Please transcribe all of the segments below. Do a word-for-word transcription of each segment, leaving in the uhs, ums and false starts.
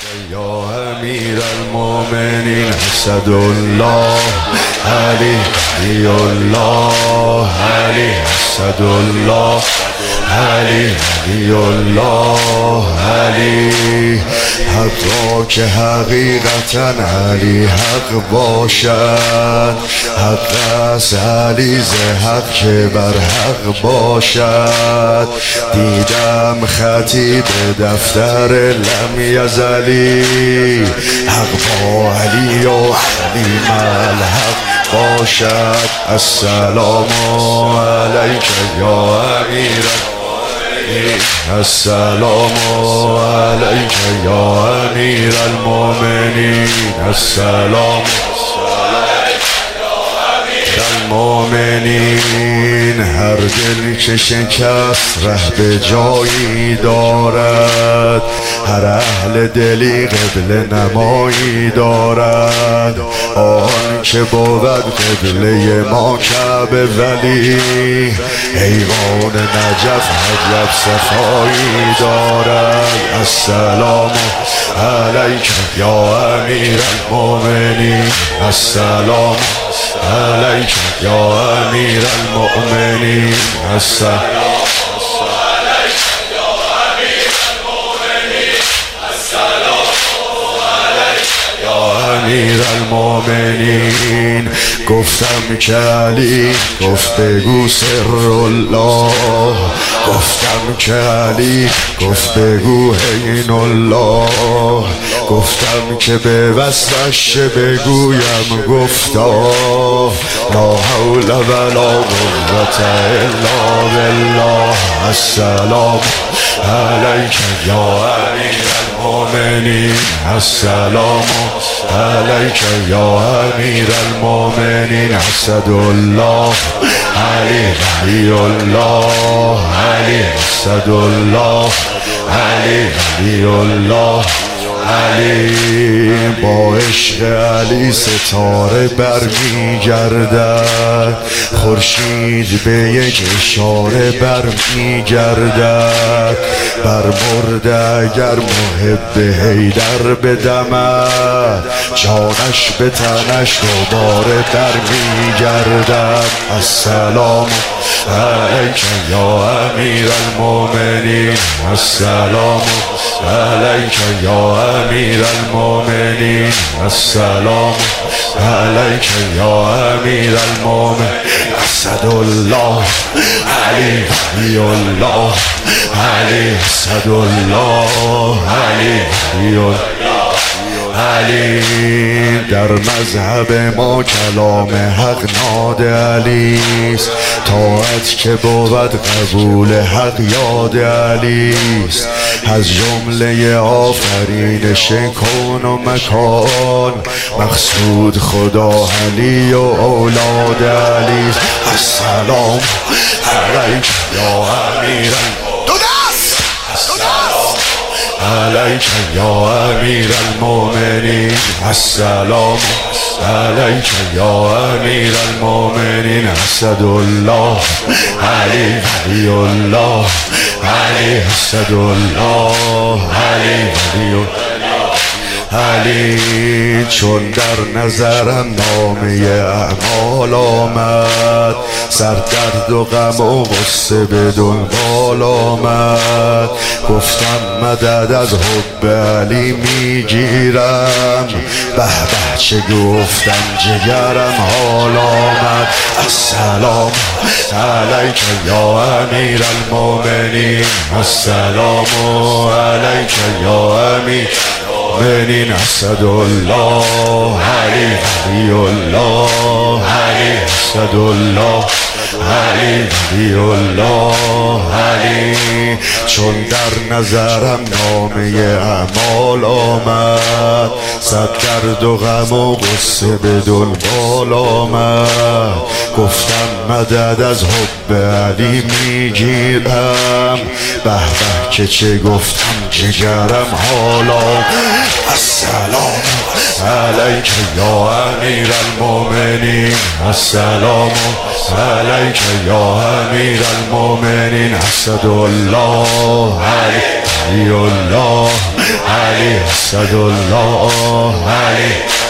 یا امیر المؤمنین اسد الله علی علی الله علی اسد الله علی علی الله علی حقا که حقیقتا علی حق باشد، حق از علی ز حق که بر حق باشد. دیدم خطی به دفتر لم یزلی، حق با علی و علی ملحق باشد. السلام علیک یا امیر، السلام علیک یا امیر المؤمنین، السلام المؤمنین. هر دل که شکست ره به جایی دارد، هر اهل دلی قبله نمایی دارد. آن که بود قبله ما کعبه ولی، حیوان نجف عجب صفایی دارد. السلام علیک یا امیر المؤمنین، السلام علیک یا امیر المؤمنین، السلام علیک یا امیر المؤمنین، السلام علیک یا امیر المؤمنین. گفتم که علی گفت بگو سر الله، گفتم که علی گفت بگو عین الله، گفتم که به وصفش بگویم گفتا لا حول ولا قوة الا بالله. السلام علیک یا امیر المؤمنین، السلام علیک یا امیر المؤمنین، اسد الله علی علی الله علی اسد الله علی علی الله علی. با عشق علی ستاره برمیگردد، خورشید به یک اشاره برمیگردد. بر مرده اگر محب حیدر بدمد، جانش به تنش دوباره برمیگردد. السلام علیک یا امیر المؤمنین، السلام علیک یا امیر المؤمنین، السلام علیک یا امیر المؤمنین، اسد الله علی علی الله علی اسد الله علی علی الله علی. در مذهب ما کلام حق ناد علیست، طاعت که بود قبول حق یاد علیست. از جمله آفرینش کون و مکان، مقصود خدا علی و اولاد علیست. السلام علیک یا امیر، علیک یا امیر المؤمنین، السلام علیک یا امیر المؤمنین، اسد الله علی علی الله علی اسد الله علی علی علی. چون در نظرم نامه اعمال آمد، سردرد و غم و غصه به دنبال آمد. گفتم مدد از حب علی میگیرم، به به چه گفتم جگرم حال آمد. السلام علیک یا امیر المؤمنین، السلام علیک یا امیر المؤمنین، اسد الله علی علی الله علی اسد الله علی علی الله علی. چون در نظرم نامه اعمال آمد، صد درد و غم و غصه به دنبال آمد. گفتم مدد از حب علی میگیرم، به به که چه گفتم جگرم حالا. السلام علیک یا امیر المؤمنین، السلام علیک یا امیر المؤمنین، اسد الله علی الله علی علی اسدالله علی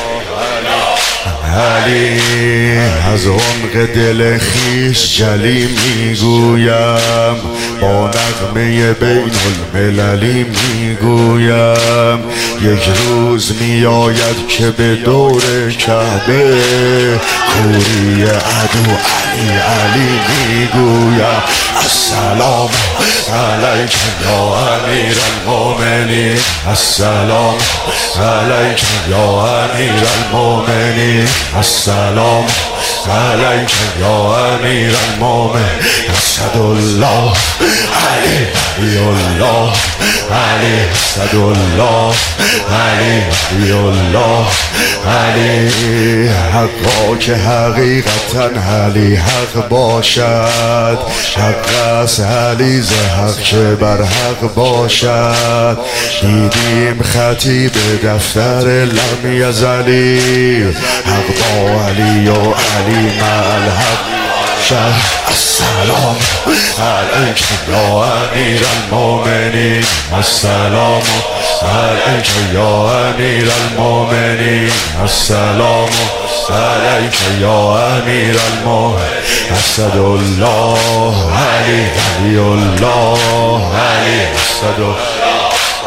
علی. از عمق دل خویش جلی میگویم، با نغمه بین المللی میگویم. یک روز میآید که به دور کعبه کوری عدو علی علی میگویم. السلام علیک یا امیر المؤمنین، السلام علیک یا امیر المؤمنین، السلام علیک یا امیر المؤمنین. اسدالله علی علی الله علی اسدالله علی علی الله علی. حقا که حقیقتا علی حق باشد، حق است علی ز حق که بر حق باشد. دیدیم خطیب دفتر لم یزلی، حق با علی و علی مع الحق شد. السلام علیک یا امیر المؤمنین، السلام علیک یا امیر المؤمنین، السلام علیک یا امیر المؤمنین. اسدالله علی علی الله علی اسدالله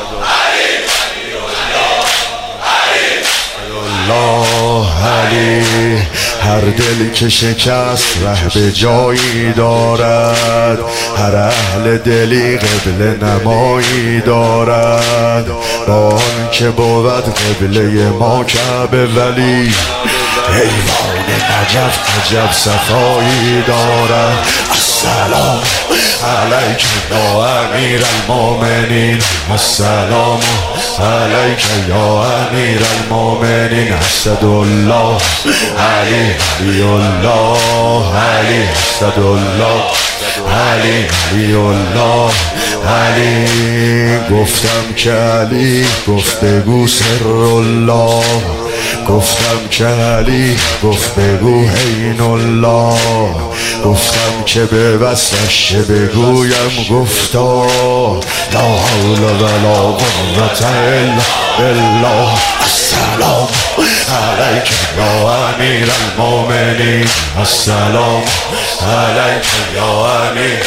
علی. هر دل که شکست ره به جایی دارد، هر اهل دلی قبله نمایی دارد. با آن که بود قبله ما کعبه ولی، حیوان نجف عجب صفایی دارد. السلام علیک یا امیر المؤمنین، السلام علیک یا امیر المؤمنین. اسدالله علی علی الله علی اسدالله علی علی الله علی. گفتم که علی گفت بگو سر الله، گفتم که علی گفت بگو عین الله، گفتم که به وصفش بگویم گفتا لا حول ولا قوة الا بالله. السلام علیک یا امیر المؤمنین، السلام علیک یا امیر،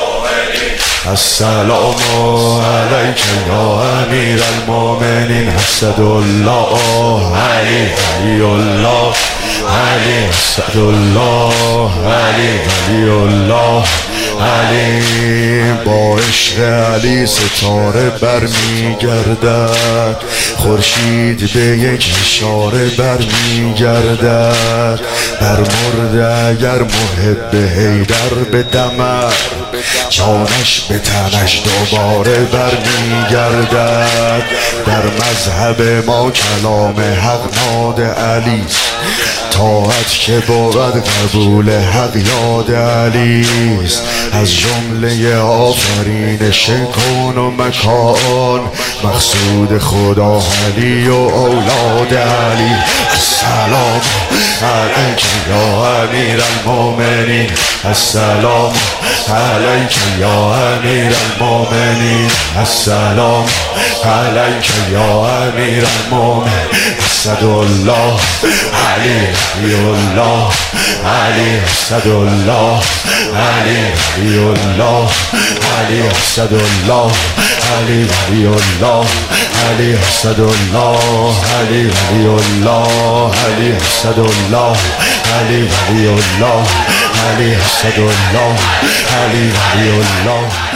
السلام علیک یا امیر المؤمنین. اسدالله علی علی الله علی اسدالله علی علی الله علی. با عشق علی ستاره برمیگردد، خورشید به یک اشاره برمیگردد. در مرده اگر محب حیدر به دمر، جانش به تنش دوباره برمیگردد. در مذهب ما کلام حق ناد علی، طاعت که بود قبول حق یاد علیست. از جمله آفرین شکون و مکان، مقصود خدا علی و اولاد علی. السلام علیک یا امیر المؤمنین، السلام علیک یا امیر المؤمنین، السلام علیک یا امیر المؤمنین. اسدالله علی علی الله علی اسدالله علی علی الله علی اسدالله علی علی الله علی اسدالله علی علی الله علی اسدالله علی علی الله علی اسدالله علی علی الله.